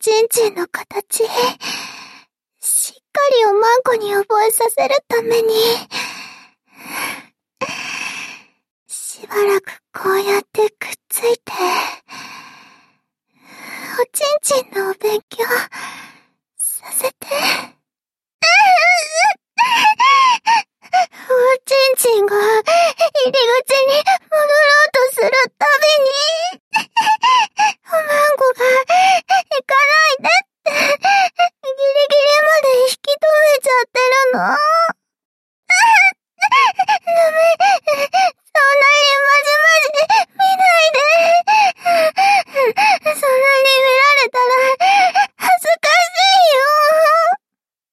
ちんちんの形、しっかりおまんこに覚えさせるために、しばらくこうやってくっついて、おちんちんのお勉強させて。おちんちんが入り口に戻ろうとするたびに、おまんこが行かないでってギリギリまで引き止めちゃってるの。ダメ、そんなにまじまじ見ないで。そんなに